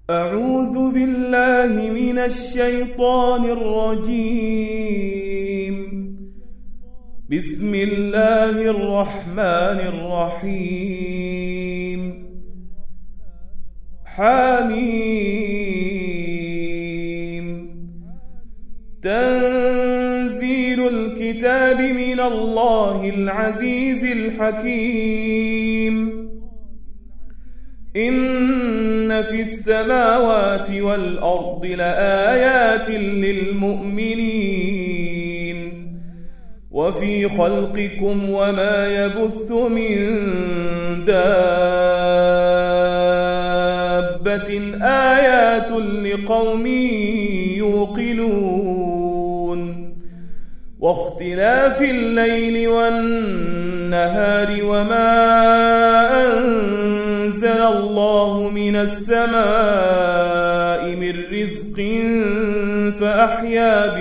أعوذ بالله من الشيطان الرجيم. بسم الله الرحمن الرحيم. حميم. تنزيل الكتاب من الله العزيز الحكيم. إن في السماوات والأرض لآيات للمؤمنين وفي خلقكم وما يبث من دابة آيات لقوم يوقنون واختلاف الليل والنهار وما أنزل الله من السماء من رزق فأحيا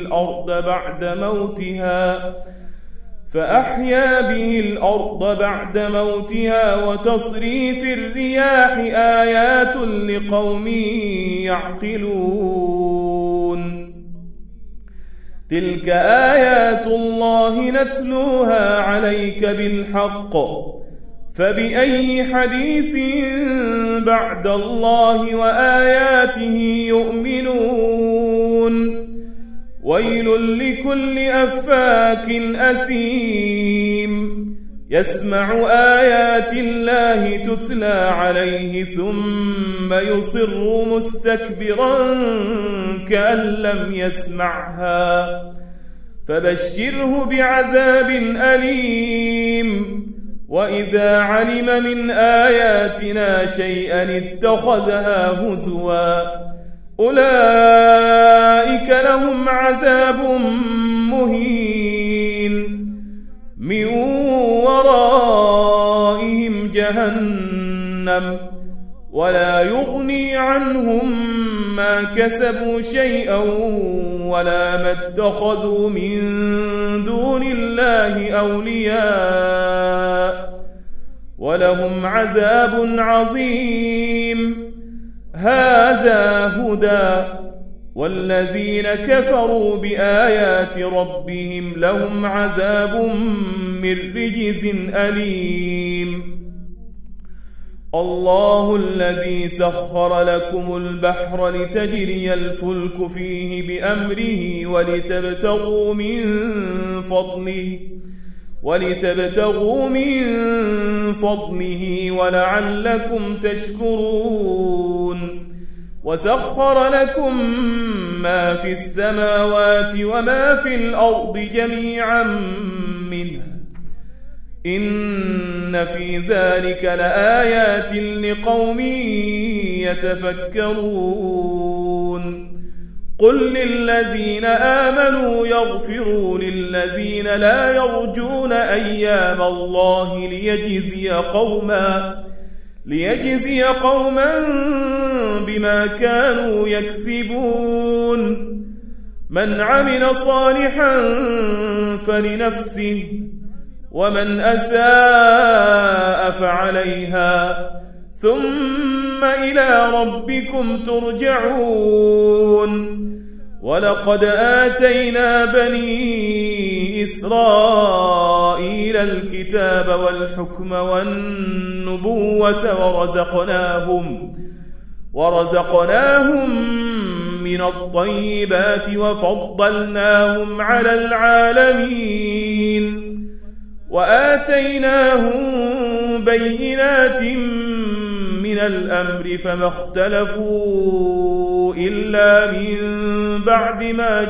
به الأرض بعد موتها وتصريف الرياح آيات لقوم يعقلون. تلك آيات الله نتلوها عليك بالحق فبأي حديث بعد الله وآياته يؤمنون. ويل لكل أفاك أثيم يسمع آيات الله تتلى عليه ثم يصر مستكبرا كأن لم يسمعها فبشره بعذاب أليم. وإذا علم من آياتنا شيئا اتخذها هزوا أولئك لهم عذاب مهين من ورائهم جهنم ولا يغني عنهم ما كسبوا شيئا ولا ما اتخذوا من دون الله أولياء ولهم عذاب عظيم. هذا هدى والذين كفروا بآيات ربهم لهم عذاب من رجز أليم. الله الذي سخر لكم البحر لتجري الفلك فيه بأمره ولتبتغوا من فضله ولعلكم تشكرون. وسخر لكم ما في السماوات وما في الأرض جميعا منه إن في ذلك لآيات لقوم يتفكرون. قل للذين آمنوا يغفروا للذين لا يرجون أيام الله ليجزي قوما بما كانوا يكسبون. من عمل صالحا فلنفسه ومن أساء فعليها ثم إلى ربكم ترجعون. ولقد آتينا بني إسرائيل الكتاب والحكم والنبوة ورزقناهم من الطيبات وفضلناهم على العالمين وآتيناهم بينات من الأمر فما اختلفوا إلا من بعد ما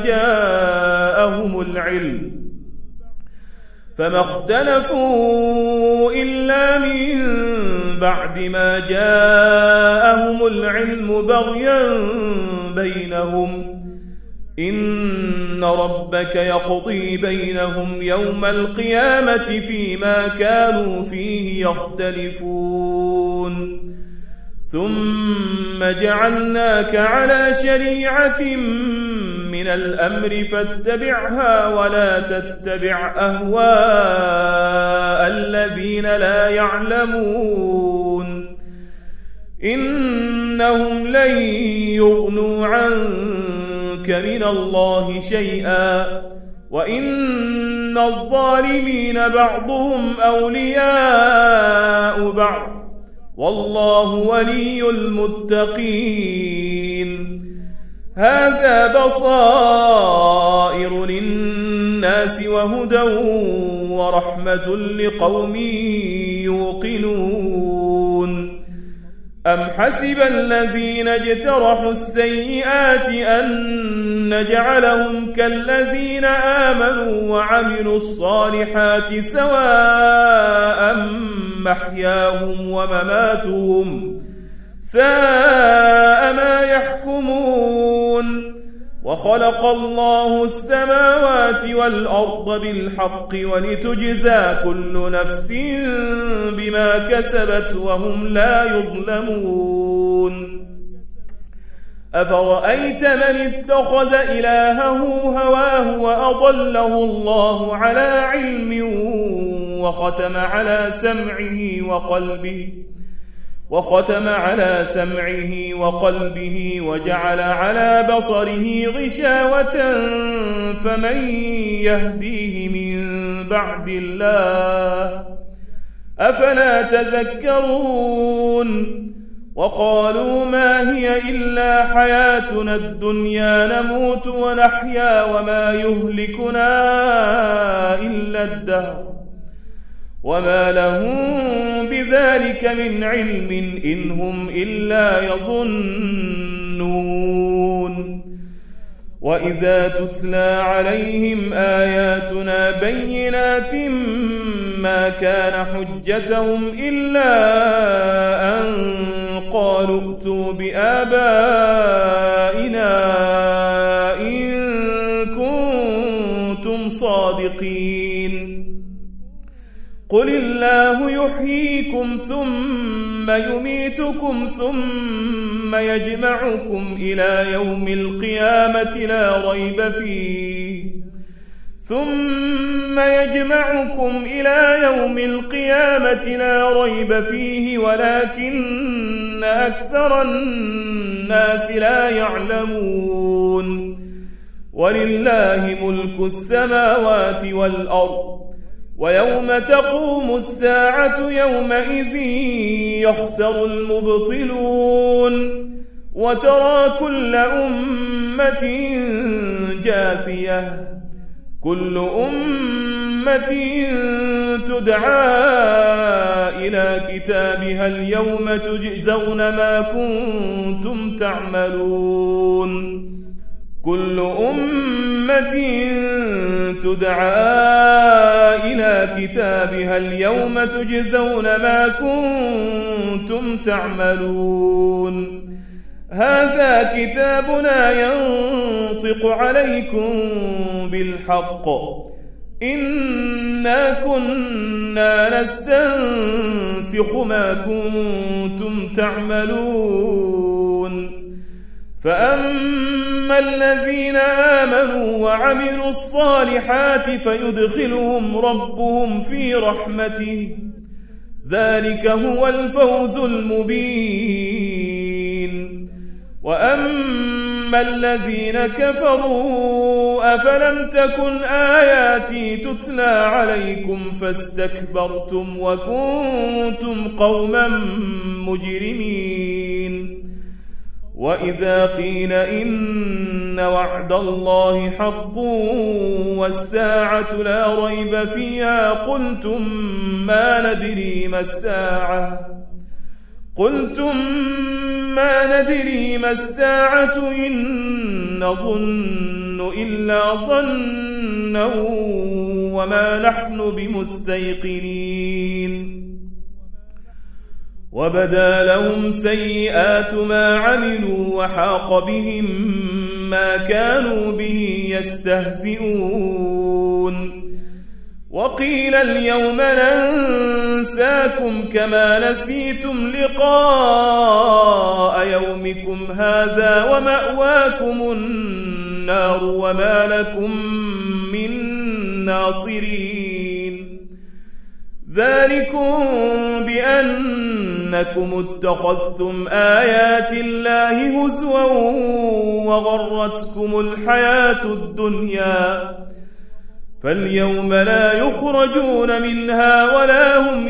جاءهم العلم بغيا بينهم. إن ربك يقضي بينهم يوم القيامة فيما كانوا فيه يختلفون. ثم جعلناك على شريعة من الأمر فاتبعها ولا تتبع أهواء الذين لا يعلمون إنهم لن يغنوا عنك من الله شيئا وإن الظالمين بعضهم أولياء بعض والله ولي المتقين. هذا بصائر للناس وهدى ورحمة لقوم يوقنون. أم حسب الذين اجترحوا السيئات أن نجعلهم كالذين آمنوا وعملوا الصالحات سواء محياهم ومماتهم ساء ما يحكمون. وخلق الله السماوات والأرض بالحق ولتجزى كل نفس بما كسبت وهم لا يظلمون. أفرأيت من اتخذ إلهه هواه وأضله الله على علم وختم على سمعه وقلبه وجعل على بصره غشاوة فمن يهديه من بعد الله أفلا تذكرون. وقالوا ما هي إلا حياتنا الدنيا نموت ونحيا وما يهلكنا إلا الدهر وما لهم بذلك من علم إن هم إلا يظنون. وإذا تتلى عليهم آياتنا بينات ما كان حجتهم إلا أن قالوا ائتوا بآبائنا إن كنتم صادقين. قل الله يحييكم ثم يميتكم ثم يجمعكم إلى يوم القيامة لا ريب فيه ولكن أكثر الناس لا يعلمون. ولله ملك السماوات والأرض ويوم تقوم الساعة يومئذ يخسر المبطلون. وترى كل أمة جاثية كل أمة تدعى إلى كتابها اليوم تجزون ما كنتم تعملون. كل أمة تدعى إلى كتابها اليوم تجزون ما كنتم تعملون. هذا كتابنا ينطق عليكم بالحق إنا كنا نستنسخ ما كنتم تعملون. فأما الذين آمنوا وعملوا الصالحات فيدخلهم ربهم في رحمته ذلك هو الفوز المبين. وأما الذين كفروا أفلم تكن آياتي تتلى عليكم فاستكبرتم وكنتم قوما مجرمين. وإذا قيل إن وعد الله حق والساعة لا ريب فيها قلتم ما ندري ما الساعة إن نظن إلا ظنا وما نحن بمستيقنين. وبدا لهم سيئات ما عملوا وحاق بهم ما كانوا به يستهزئون. وقيل اليوم ننساكم كما نسيتم لقاء يومكم هذا ومأواكم النار وما لكم من ناصرين. ذلكم بأنكم اتخذتم آيات الله هزوا وغرتكم الحياة الدنيا فاليوم لا يخرجون منها ولا هم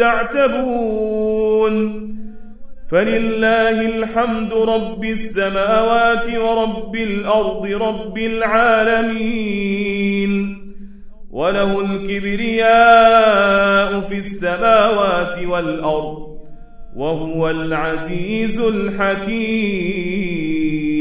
يستعتبون فلله الحمد رب السماوات ورب الأرض رب العالمين وله الكبرياء في السماوات والأرض وهو العزيز الحكيم.